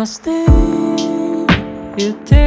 Мосты и ты,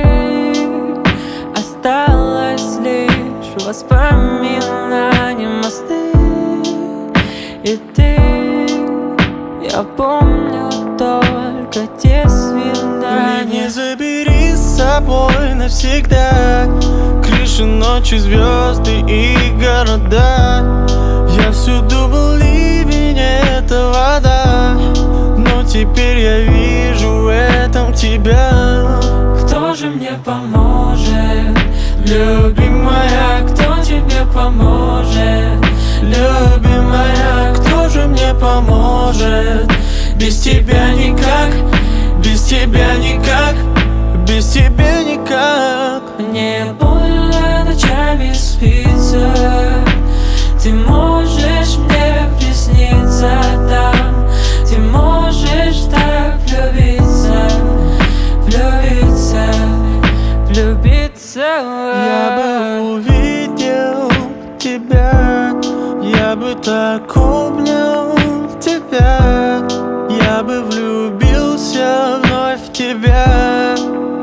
осталось лишь воспоминания. Мосты и ты, я помню только те свидания. Не забери с собой навсегда крыши, ночи, звезды и города. Я всюду был ливень, это вода, но теперь я вижу в этом тебя. Кто же мне поможет, любимая? Кто тебе поможет, любимая? Кто же мне поможет? Без тебя никак, без тебя никак, без тебя никак. Мне больно ночами спится, ты можешь мне присниться там, ты можешь так влюбиться, влюбиться, влюбиться. Я бы увидел тебя, я бы так обнял тебя, я бы влюбился вновь в тебя.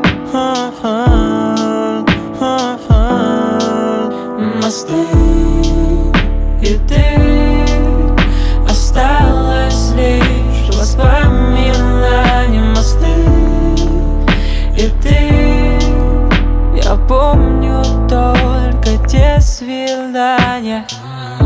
Мосты и ты, осталось лишь воспоминания. Мосты и ты, я помню только те свидания.